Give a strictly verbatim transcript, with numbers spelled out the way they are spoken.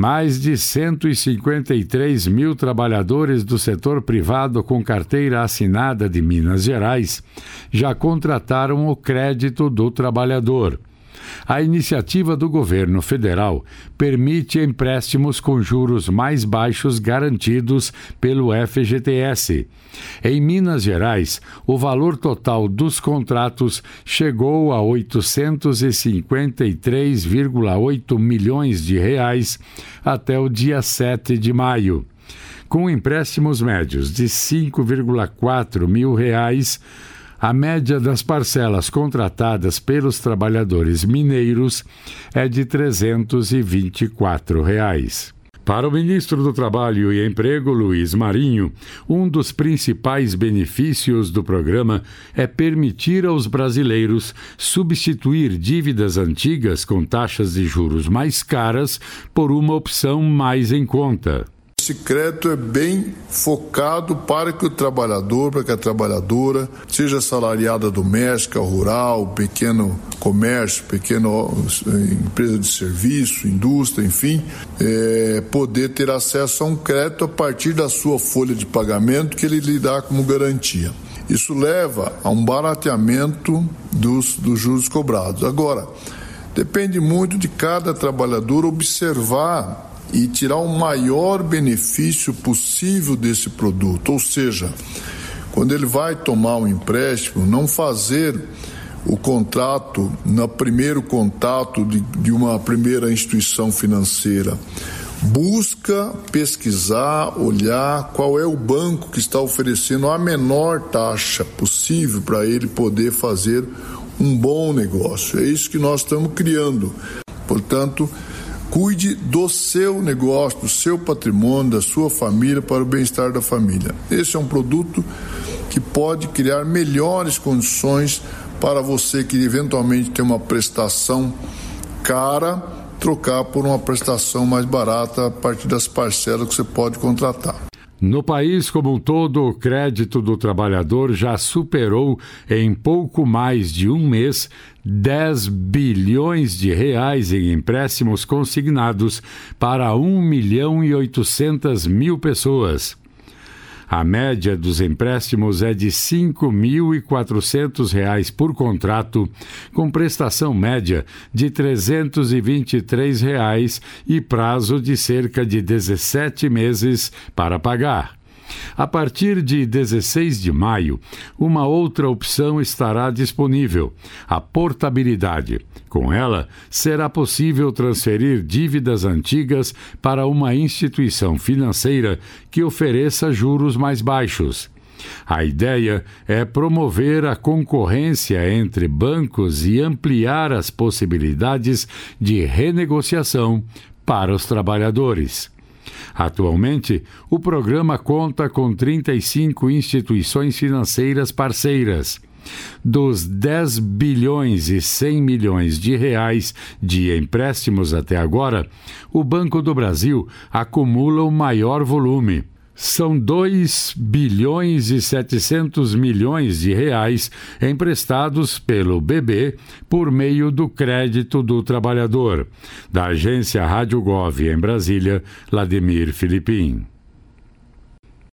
Mais de cento e cinquenta e três mil trabalhadores do setor privado com carteira assinada de Minas Gerais já contrataram o crédito do trabalhador. A iniciativa do governo federal permite empréstimos com juros mais baixos garantidos pelo F G T S. Em Minas Gerais, o valor total dos contratos chegou a oitocentos e cinquenta e três vírgula oito milhões de reais até o dia sete de maio. Com empréstimos médios de cinco vírgula quatro mil reais, a média das parcelas contratadas pelos trabalhadores mineiros é de trezentos e vinte e quatro reais. Para o ministro do Trabalho e Emprego, Luiz Marinho, um dos principais benefícios do programa é permitir aos brasileiros substituir dívidas antigas com taxas de juros mais caras por uma opção mais em conta. Esse crédito é bem focado para que o trabalhador, para que a trabalhadora, seja assalariada doméstica, rural, pequeno comércio, pequena empresa de serviço, indústria, enfim, é, poder ter acesso a um crédito a partir da sua folha de pagamento que ele lhe dá como garantia. Isso leva a um barateamento dos, dos juros cobrados. Agora, depende muito de cada trabalhador observar e tirar o maior benefício possível desse produto. Ou seja, quando ele vai tomar um empréstimo, não fazer o contrato no primeiro contato de, de uma primeira instituição financeira. Busca pesquisar, olhar qual é o banco que está oferecendo a menor taxa possível para ele poder fazer um bom negócio. É isso que nós estamos criando. Portanto, cuide do seu negócio, do seu patrimônio, da sua família, para o bem-estar da família. Esse é um produto que pode criar melhores condições para você que eventualmente tem uma prestação cara, trocar por uma prestação mais barata a partir das parcelas que você pode contratar. No país como um todo, o crédito do trabalhador já superou, em pouco mais de um mês, dez bilhões de reais em empréstimos consignados para um milhão e oitocentas mil pessoas. A média dos empréstimos é de cinco mil e quatrocentos reais por contrato, com prestação média de trezentos e vinte e três reais e prazo de cerca de dezessete meses para pagar. A partir de dezesseis de maio, uma outra opção estará disponível, a portabilidade. Com ela, será possível transferir dívidas antigas para uma instituição financeira que ofereça juros mais baixos. A ideia é promover a concorrência entre bancos e ampliar as possibilidades de renegociação para os trabalhadores. Atualmente, o programa conta com trinta e cinco instituições financeiras parceiras. Dos dez bilhões e cem milhões de reais de empréstimos até agora, o Banco do Brasil acumula o maior volume. São dois bilhões e setecentos milhões de reais emprestados pelo B B por meio do crédito do trabalhador. Da agência Rádio Gov em Brasília, Lademir Filipim.